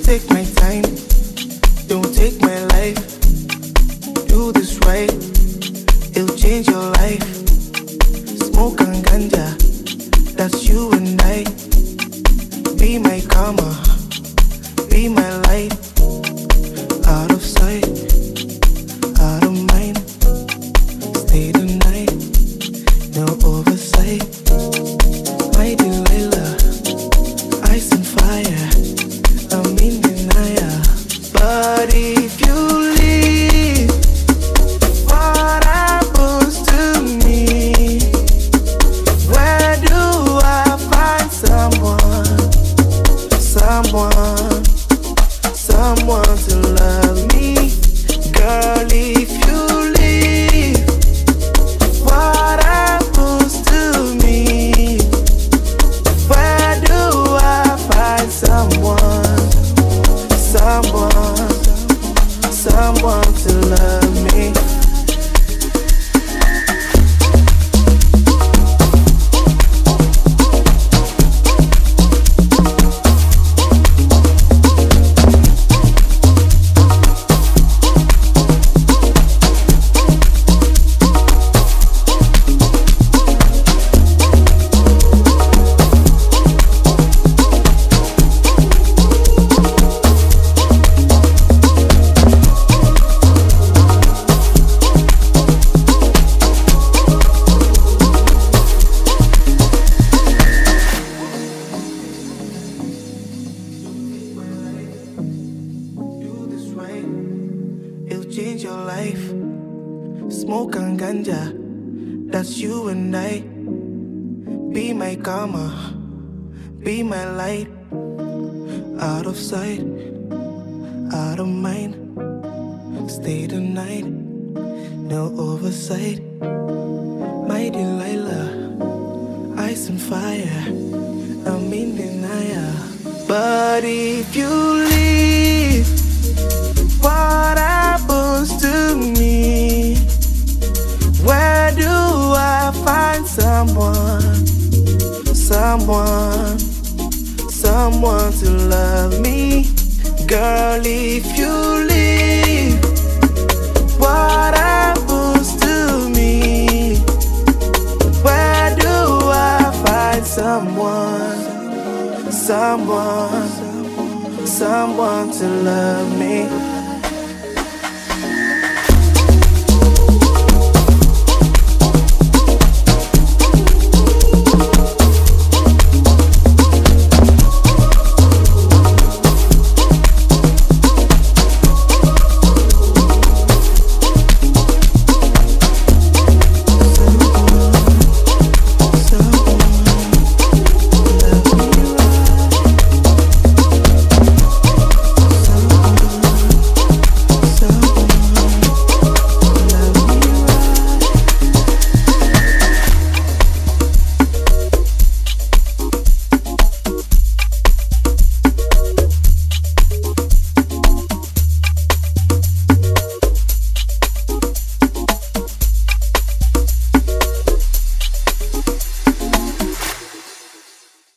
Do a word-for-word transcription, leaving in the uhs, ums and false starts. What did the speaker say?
take my time, don't take my life. Do this right, it'll change your life. Smoke and ganja, that's you and I. Be my karma, be my light. Out of sight, out of mind. Stay the night, no oversight. My Delilah, ice and fire, I'm in denial. But if you leave, what happens to me? Where do I find someone, someone, someone to love me? Girl, if you leave, what happens to me? Where do I find someone, someone, someone to love me? It'll change your life. Smoke and ganja, that's you and I. Be my karma, be my light. Out of sight, out of mind. Stay the night, no oversight. My Delilah, ice and fire, I'm in denial. But if you leave, what happens to me? Where do I find someone, someone, someone to love me? Girl, if you leave, what happens to me? Where do I find someone, someone, someone to love me?